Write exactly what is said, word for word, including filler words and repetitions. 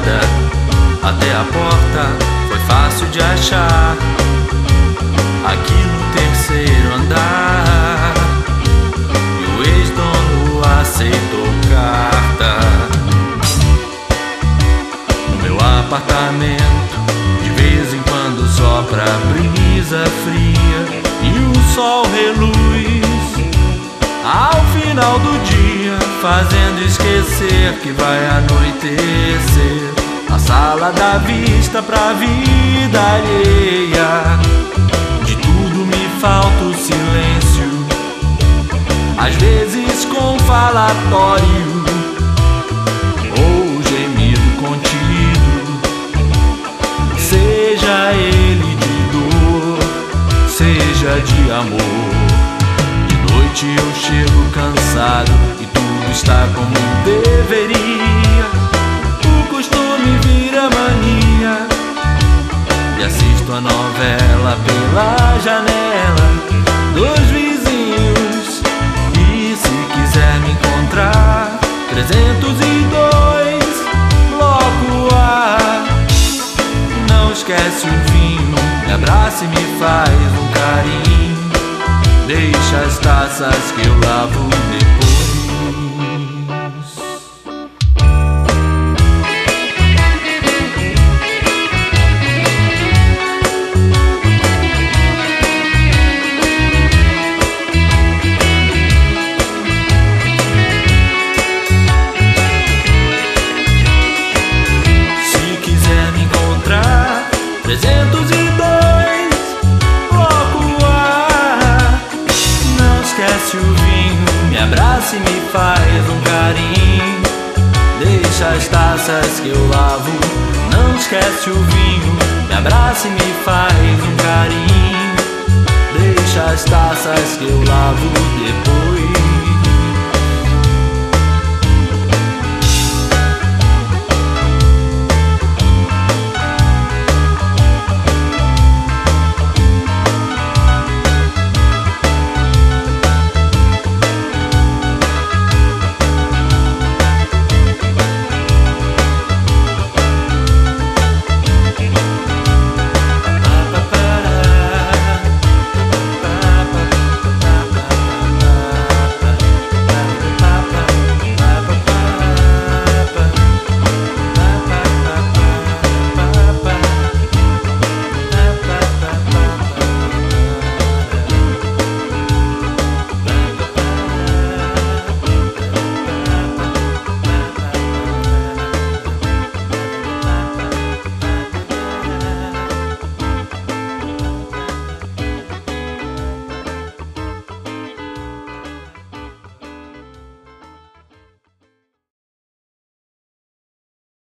escada até a porta foi fácil de achar. Aqui no terceiro andar, e o ex-dono aceitou carta. No meu apartamento, de vez em quando sopra brisa fria e o sol reluz ao final do dia, fazendo esquecer que vai anoitecer. A sala dá vista pra vida alheia, de tudo me falta o silêncio, às vezes com falatório ou gemido contido, seja ele de dor, seja de amor. De noite eu chego cansado e tudo está como deveria. O costume vira mania e assisto a novela pela janela dos vizinhos. E se quiser me encontrar, trezentos e dois bloco A. Não esquece o vinho, me abraça e me faz um carinho. Deixa as taças que eu lavo depois. Se quiser me encontrar, trezentos e dois bloco A. Não esquece o vinho, me abraça e me faz um carinho. Deixa as taças que eu lavo. Não esquece o vinho, me abraça e me faz um carinho. Deixa as taças que eu lavo depois.